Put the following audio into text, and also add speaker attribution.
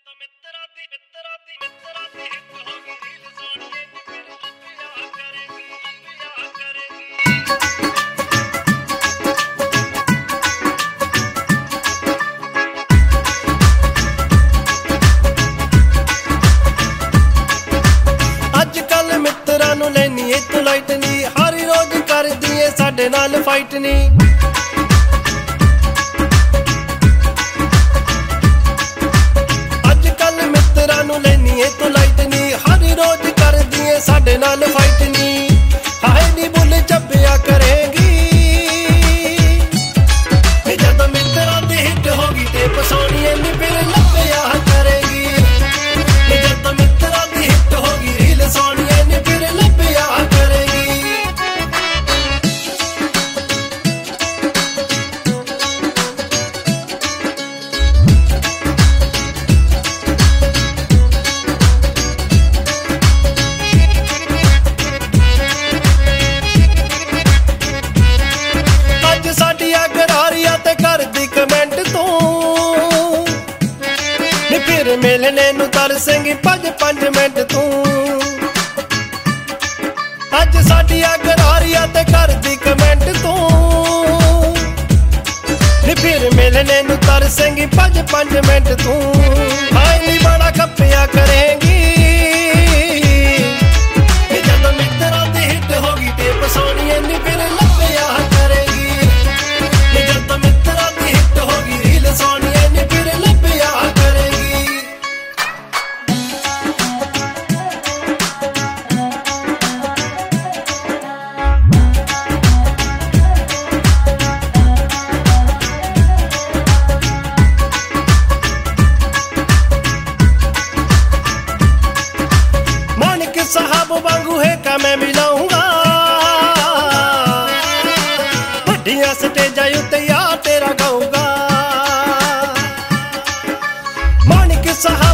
Speaker 1: अजकल मित्रां नूं लैनी ए तू लाइट नी, हर रोज करदी ए साडे नाल फाइट नी। अजकल मित्रां नूं लैनी ए तू लाइट नी, हर रोज करदी ए साडे नाल फाइट नी। हाय नी बुल जब्बिया करेगी जद मित्रां दी हिट होगी ते पसोनिए नी फिर लब्बिया करेगी। जद मित्रां दी हिट होगी रील सोनिए नी फिर लब्बिया करेगी। अज साडिया गरारिया ते कर दी कमेंट तू नी फिर मिलने नूं तरसेंगी 5-5 मिनट तू। अज साडिया गरारिया ते कर दी कमेंट तू नी फिर मिलने नूं तरसेंगी 5-5 मिनट तू। हाय नी बड़ा खप्पिया करेंगी जद मित्रां दी हिट होगी ते पसोनिए नी फिर लब्बिया करेगी। जद मित्रां दी हिट होगी रील सोनिए नी फिर लब्बिया करेगी। मानिक साहब वांगू है का मैं मिलाऊंगा, वड्डियां स्टेजां उत्ते यार तेरा गाऊंगा। मानिक साहब